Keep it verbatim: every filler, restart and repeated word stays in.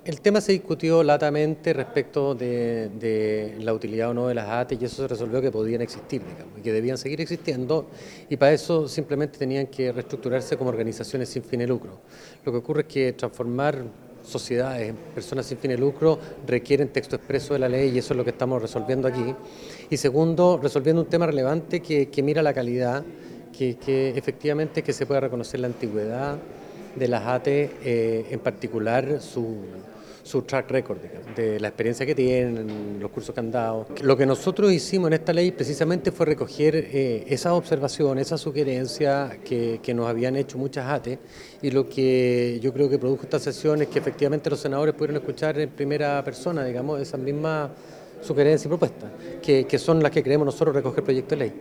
El tema se discutió latamente respecto de, de la utilidad o no de las A T E y eso se resolvió que podían existir, digamos, y que debían seguir existiendo y para eso simplemente tenían que reestructurarse como organizaciones sin fin de lucro. Lo que ocurre es que transformar sociedades en personas sin fin de lucro requieren texto expreso de la ley y eso es lo que estamos resolviendo aquí. Y segundo, resolviendo un tema relevante que, que mira la calidad, que, que efectivamente que se pueda reconocer la antigüedad de las A T E, eh, en particular su, su track record, digamos, de la experiencia que tienen, los cursos que han dado. Lo que nosotros hicimos en esta ley precisamente fue recoger eh, esas observaciones, esas sugerencias que, que nos habían hecho muchas A T E y lo que yo creo que produjo esta sesión es que efectivamente los senadores pudieron escuchar en primera persona, digamos, esas mismas sugerencias y propuestas, que, que son las que creemos nosotros recoger proyecto de ley.